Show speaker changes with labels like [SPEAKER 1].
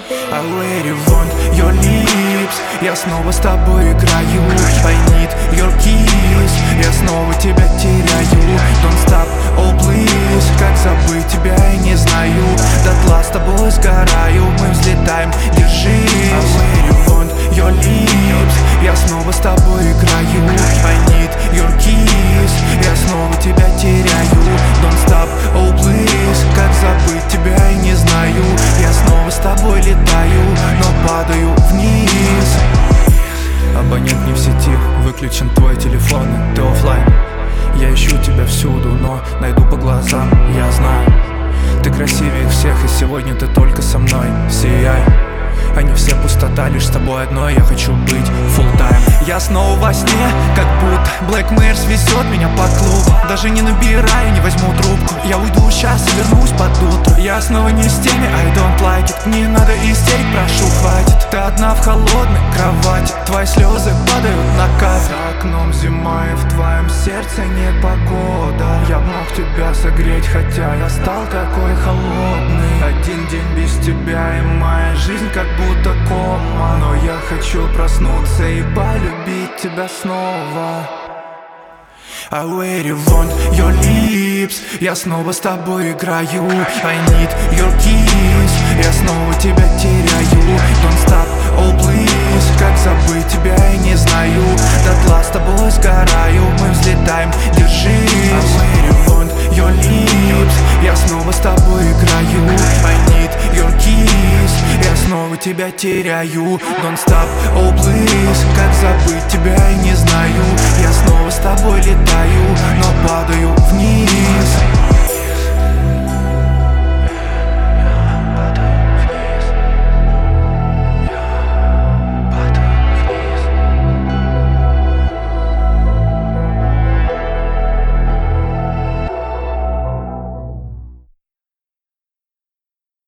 [SPEAKER 1] I really want your lips. Я снова с тобой играю. I need your kiss. Я снова тебя теряю. Don't stop, oh please. Как забыть тебя, я не знаю. Дотла с тобой сгораю. Мы взлетаем, держись. I really want your lips. Я снова с тобой играю. I need your kiss. Я снова тебя теряю. Don't stop, oh please. Как забыть тебя, я не знаю. Я снова с тобой летаю, но падаю вниз. Абонент не в сети, выключен твой телефон, ты оффлайн. Я ищу тебя всюду, но найду по глазам, я знаю. Ты красивее всех, и сегодня ты только со мной. Сияй. Они все пустота, лишь с тобой одной я хочу быть full time. Я снова во сне, как будто Black Mirror везет меня по клубу. Даже не набираю, не возьму трубку. Я уйду сейчас и вернусь под утро. Я снова не с теми, I don't like it. Не надо истерик, прошу, хватит. Ты одна в холодной кровати. Твои слезы падают на кафель. За окном зима, и в твоем сердце нет погода. Я б мог тебя согреть, хотя я стал такой холодный. Один день без тебя, и моя жизнь как будто кома. Но я хочу проснуться и полюбить тебя снова. I really want your lips. Я снова с тобой играю. I need your kiss. Я снова тебя теряю. Don't stop, oh please. Как забыть тебя, я не знаю. Дотла с тобой сгораю. Мы взлетаем, держись. I really want your lips. Я снова с тобой играю. I need your kiss. Я снова тебя теряю. Don't stop, oh please. Как забыть тебя, я не знаю. Я снова с тобой летаю.